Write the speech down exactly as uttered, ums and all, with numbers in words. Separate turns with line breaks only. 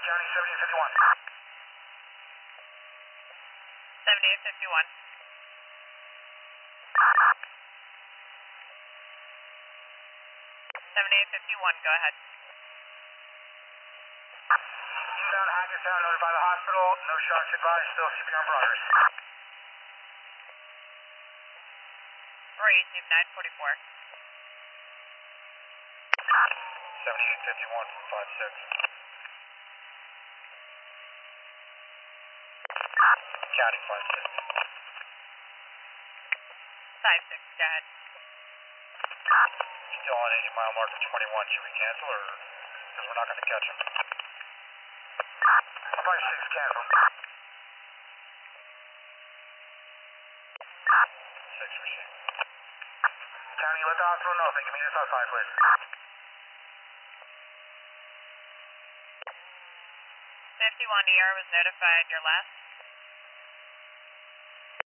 County seventy-eight fifty-one.
seventy-eight fifty-one. seventy-eight fifty-one, go ahead.
Eastbound Hackettstown, notify the hospital. No shocks advised, still C P R in progress.
Rory, team nine forty-four.
seventy-eight fifty-one, five six. County five six.
five six, go ahead.
Still on eighty mile marker twenty-one. Should we cancel or? Because we're not going to catch him. five six, cancel. six receive. County, let the hospital know if they can meet us outside, please.
fifty-one E R was notified, your last.